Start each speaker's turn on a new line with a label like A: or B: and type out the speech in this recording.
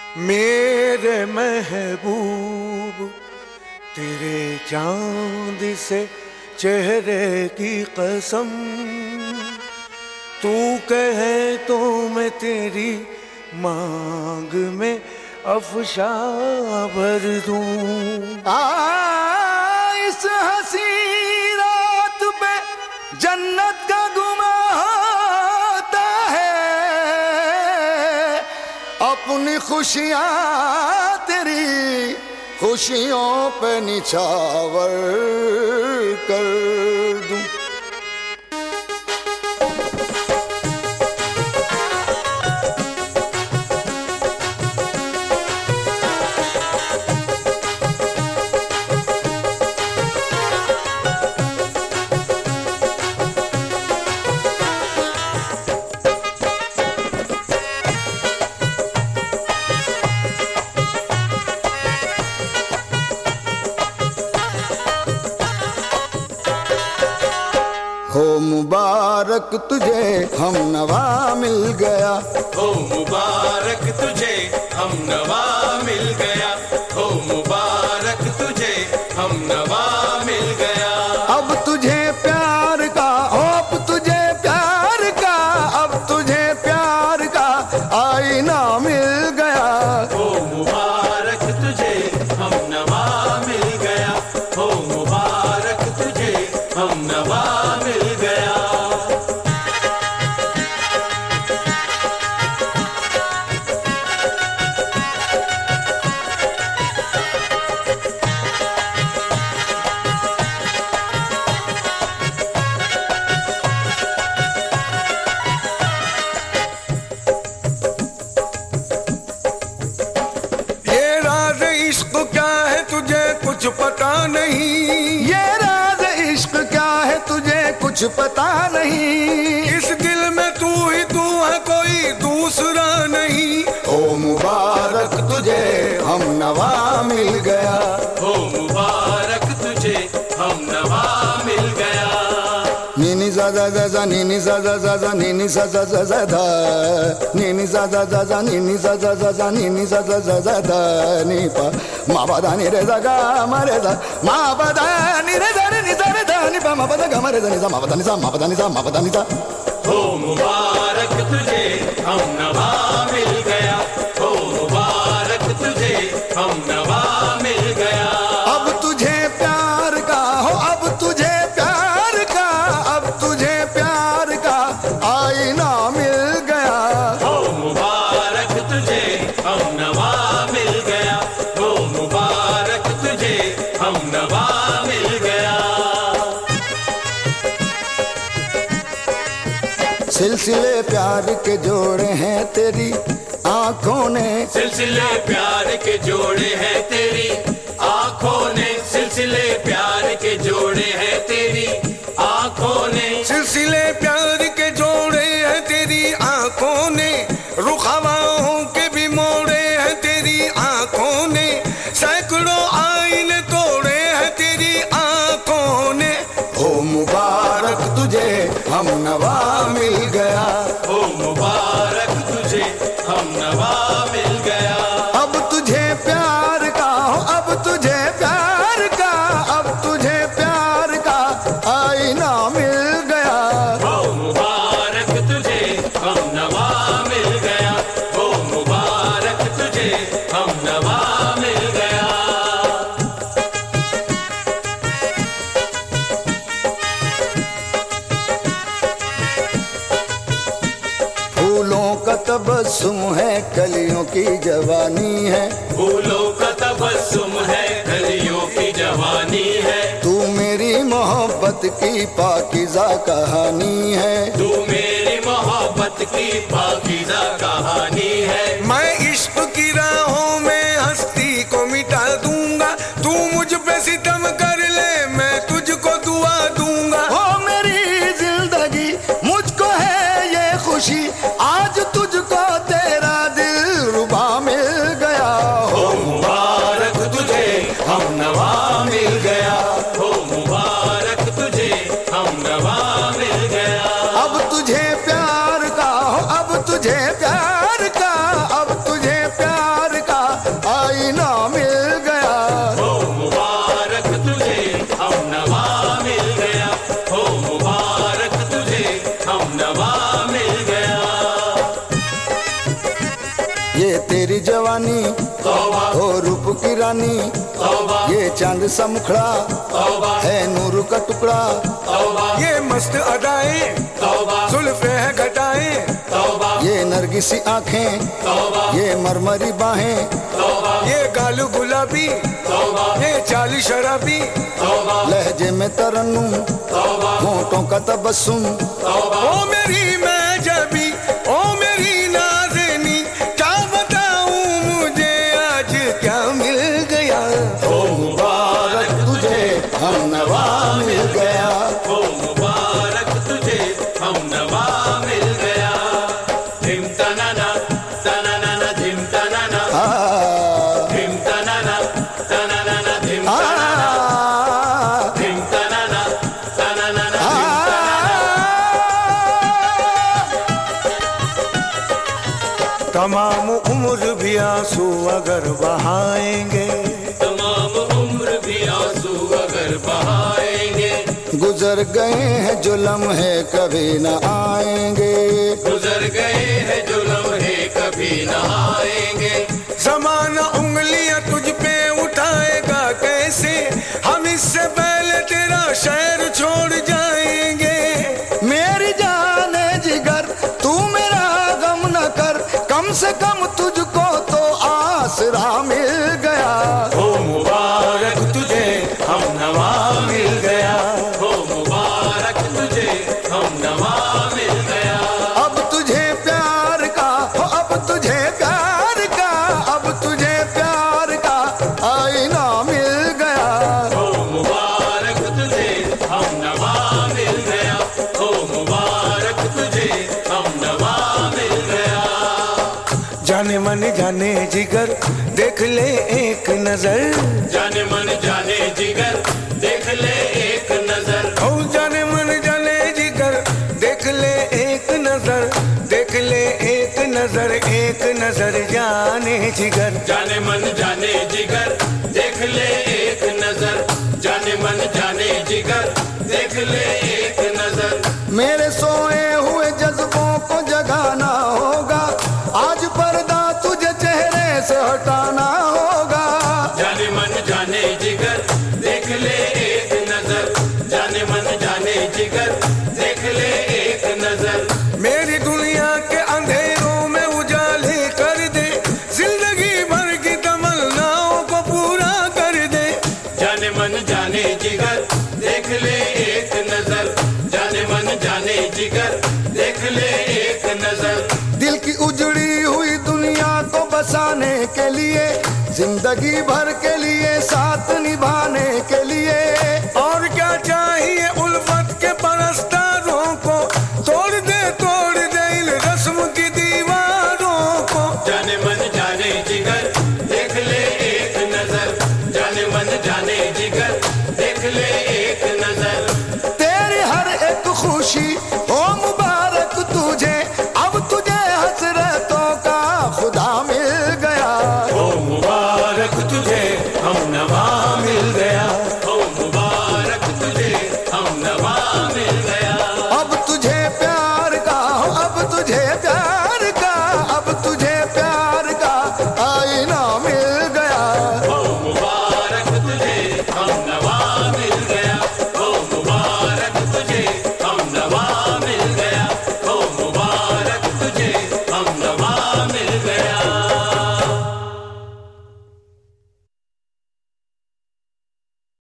A: मेरे महबूब तेरे चांद से चेहरे की कसम, तू कहे तो मैं तेरी मांग में अफशा भर दूं। इस हंसी रात पे जन्नत का गुमा होता है, अपनी खुशियाँ तेरी खुशियों पे निछावर कर दूं। हो मुबारक तुझे हम नवा मिल गया,
B: हो मुबारक तुझे हम नवा मिल गया, हो मुबारक तुझे हम नवा मिल गया।
A: अब तुझे प्यार का, अब तुझे प्यार का, अब तुझे प्यार का आईना मिल गया।
B: हो मुबारक तुझे हम नवा मिल गया, हो मुबारक तुझे हम नवा मिल गया।
A: इश्क क्या है तुझे कुछ पता नहीं, ये राज इश्क क्या है तुझे कुछ पता नहीं। इस दिल में तू ही तू है, कोई दूसरा नहीं। ओ मुबारक तुझे हम नवा मिल गया,
B: हो मुबारक तुझे हम नवा मिल गया।
A: नीनी सा सा सा सा नीनी सा सा सा सा नीनी सा सा सा सा धा, नीनी सा सा सा सा नीनी सा सा सा सा नीनी सा सा सा सा धा नी पा मा पा धा नी रे सा गा मा रे सा मा पा धा नी रे सा रे नी सा रे धा नी पा मा पा धा गा मा रे सा नी सा मा पा धा नी सा मा पा धा नी सा मा पा धा नी सा।
B: हो मुबारक तुझे हम नवा मिल गया, हो मुबारक तुझे हम नवा मिल गया।
A: अब तुझे प्यार का, हो अब तुझे प्यार का, अब तुझे प्यार का आईना मिल गया।
B: हो मुबारक तुझे हम नवा मिल गया, हो मुबारक तुझे हम नवा मिल गया।
A: सिलसिले प्यार के जोड़े हैं तेरी आंखों ने,
B: सिलसिले प्यार के जोड़े हैं तेरी आंखों ने, सिलसिले प्यार के जोड़े हैं तेरी आंखों ने,
A: सिलसिले प्यार के जोड़े हैं तेरी आंखों ने, रुख हवाओं के भी मोड़े हैं तेरी आंखों ने, सैकड़ों आईने तोड़े हैं तेरी आंखों ने। हो मुबारक तुझे हम नवा मिल गया,
B: हो मुबारक तुझे हम नवा मिल गया।
A: अब तुझे प्यार का, हो अब तुझे प्यार का, अब तुझे प्यार का आईना मिल गया।
B: हो मुबारक तुझे हम नवा मिल गया, हो मुबारक तुझे हम नवा मिल गया।
A: फूलों का तबस्सुम है कलियों की जवानी है,
B: फूलों का तबस्सुम है कलियों की जवानी है,
A: तू मेरी मोहब्बत की पाकीज़ा कहानी है,
B: तू मेरी मोहब्बत की पाकीज़ा कहानी है।
A: मैं इश्क की राहों में हस्ती को मिटा दूंगा, तू मुझ पे सितम कर ले मैं तुझको दुआ दूंगा। हो मेरी जिंदगी मुझको है ये खुशी, आज तुझको तेरा दिल रुबा मिल गया।
B: हो मुबारक तुझे हम नवा मिल गया, हो मुबारक तुझे हम नवा मिल गया।
A: अब तुझे प्यार का, हो अब तुझे प्यार का,
C: ये तेरी जवानी
B: तौबा
C: ओ रूप की रानी,
B: तौबा
C: ये चांद सा मुखड़ा
B: तौबा
C: है नूर का टुकड़ा।
B: तौबा
A: ये मस्त अदाएं
B: तौबा
A: जुल्फे है घटाएं,
B: तौबा
C: ये नरगिसी आंखें,
B: तौबा
C: ये मरमरी बाहें,
B: तौबा
A: ये गालू गुलाबी,
B: तौबा
A: ये चाली शराबी,
B: तौबा
C: लहजे में तरन्नुम,
B: तौबा
C: होंठों का तबस्सुम।
B: तौबा
A: ओ मेरी मैं जबी, ओ मेरी नाज़नी, क्या बताऊं मुझे आज क्या मिल गया।
B: हो मुबारक
C: तुझे हम नवा मिल गया।
B: हो मुबारक तुझे हम नवा मिल गया। धिम तनाना तनाना धिम तनाना धिम तनाना तनाना धिम तनाना धिम तनाना तनाना धिम
A: तमाम उम्र भी आंसू अगर बहाएंगे,
B: तमाम उम्र भी आंसू अगर बहाएंगे,
C: गुजर गए हैं जो लम्हे कभी न आएंगे।
B: गुजर गए हैं जो लम्हे कभी न आएंगे।
A: ज़माना उंगलियां तुझ पे उठाएगा कैसे, हम इससे पहले तेरा शहर छोड़ जाएंगे।
C: मेरी जाने जिगर तू मेरा गम न कर, कम से कम तुझको तो आसरा मिल गया।
B: हो मुबारक तुझे हम नवा मिल गया। हो मुबारक तुझे हम नवा मिल गया।
C: अब तुझे प्यार का हो, अब तुझे प्यार का, अब तुझे प्यार का आईना मिल गया।
B: हो मुबारक तुझे हम नवा मिल गया। हो मुबारक तुझे हम नवा मिल गया।
A: जाने मन जाने जिगर देख ले एक नजर,
B: जाने मन जाने जिगर देख ले एक नजर।
A: ओ जाने मन जाने जिगर देख ले एक नजर, देख ले एक नजर, एक नजर जाने जिगर।
B: जाने मन जाने जिगर देख ले एक नजर। जाने मन जाने जिगर देख ले एक नजर।
C: मेरे सोए हुए जज्बों को जगाना होगा, आज पर्दा तुझे चेहरे से हटाना होगा।
B: जाने मन जाने जिगर देख ले एक नजर। जाने मन जाने जिगर देख ले एक नजर।
A: मेरी दुनिया के अंधेरों में उजाले कर दे, जिंदगी भर की तमन्नाओं को पूरा कर दे।
B: जाने मन जाने जिगर देख ले एक नजर। जाने मन जाने जिगर देख ले एक नजर।
C: दिल की उजड़ी हुई दुनिया को बसाने के लिए, जिंदगी भर के लिए साथ निभाने के लिए।
A: और क्या चाहिए उल्फत के परस्तारों को, तोड़ दे इन रस्म की दीवारों को।
B: जाने मन जाने जिगर देख ले एक नजर। जाने मन जाने जिगर देख ले एक नजर।
C: तेरी हर एक खुशी हो मुबारक तुझे, अब तुझे हसरतों का खुदा